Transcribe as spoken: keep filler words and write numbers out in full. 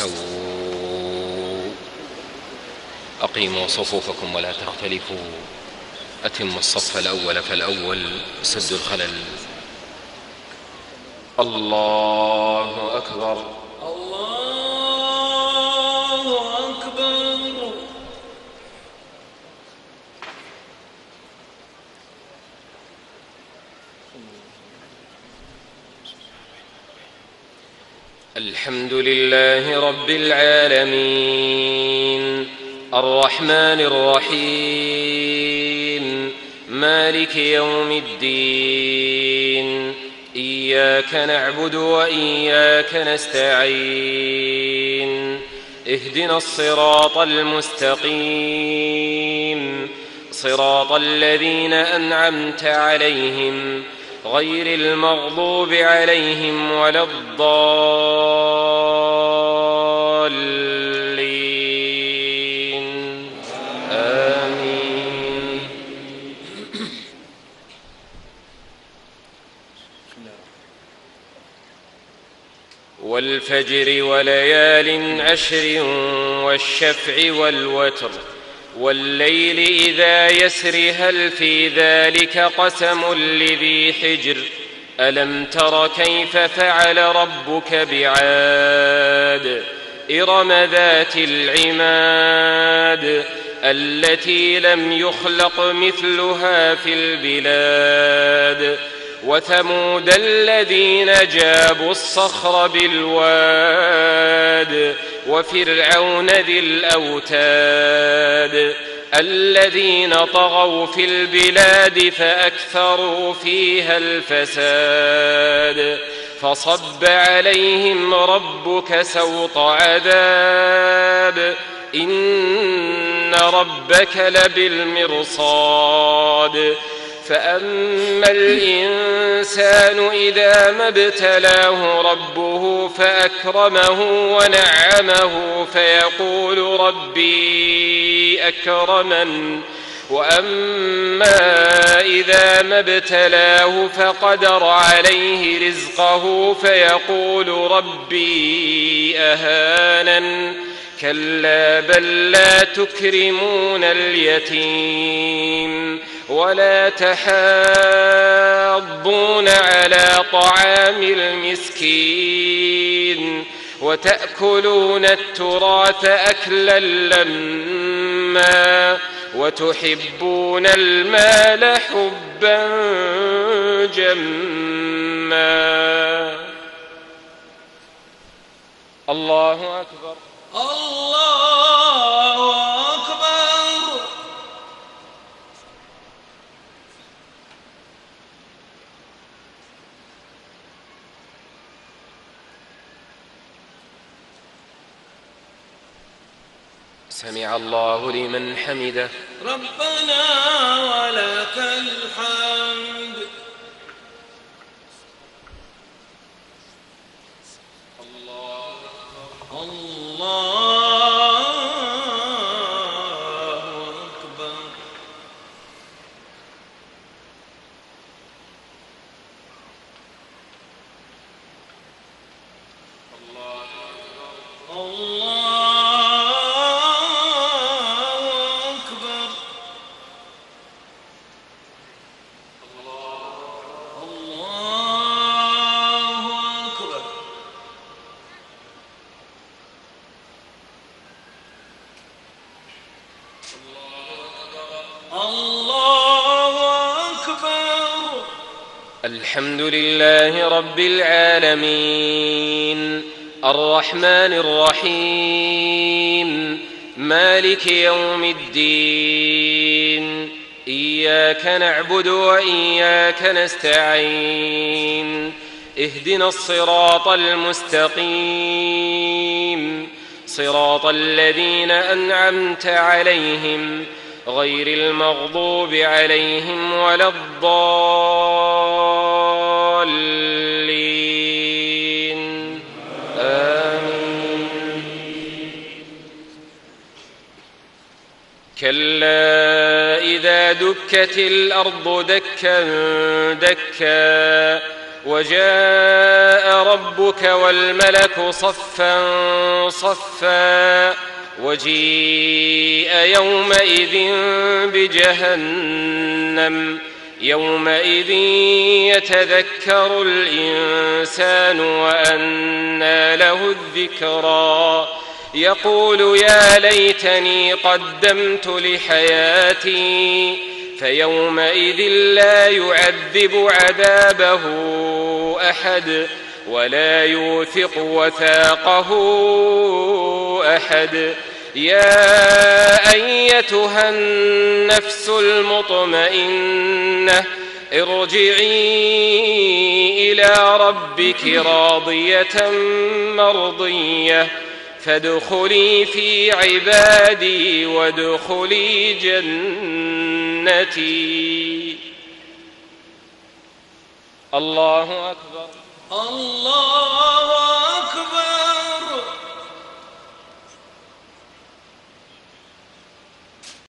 استووا. أقيموا صفوفكم ولا تختلفوا. أتموا الصف الأول فالأول، سدوا الخلل. الله أكبر. الله أكبر. الحمد لله رب العالمين، الرحمن الرحيم، مالك يوم الدين. إياك نعبد وإياك نستعين. اهدنا الصراط المستقيم، صراط الذين أنعمت عليهم غير المغضوب عليهم ولا الضالين. آمين. والفجر وليال عشر والشفع والوتر والليل إذا يسر هل في ذلك قسم لذي حجر. ألم تر كيف فعل ربك بعاد إرم ذات العماد التي لم يخلق مثلها في البلاد. وثمود الذين جابوا الصخر بالواد وفرعون ذي الأوتاد الذين طغوا في البلاد فأكثروا فيها الفساد. فصب عليهم ربك سوط عذاب إن ربك لبالمرصاد. فأما الإنسان إذا ما ابتلاه ربه فأكرمه ونعمه فيقول ربي أكرمن. وأما إذا ما ابتلاه فقدر عليه رزقه فيقول ربي أهانن. كلا بل لا تكرمون اليتيم ولا تحاضون على طعام المسكين وتأكلون التراث أكلا لما وتحبون المال حبا جما. الله أكبر. الله أكبر. سمع الله لمن حمده. ربنا ولك الحمد. الله الله أكبر. الله أكبر. الله أكبر. الحمد لله رب العالمين، الرحمن الرحيم، مالك يوم الدين. إياك نعبد وإياك نستعين. اهدنا الصراط المستقيم، صراط الذين أنعمت عليهم غير المغضوب عليهم ولا الضالين. آمين. كلا إذا دكت الأرض دكا دكا وجاء ربك والملك صفا صفا وجيء يومئذ بجهنم يومئذ يتذكر الإنسان وأنى له الذكرى يقول يا ليتني قدمت لحياتي فيومئذ لا يعذب عذابه أحد ولا يوثق وثاقه أحد يا أيتها النفس المطمئنة ارجعي إلى ربك راضية مرضية فادخلي في عبادي وادخلي جنتي. الله أكبر. الله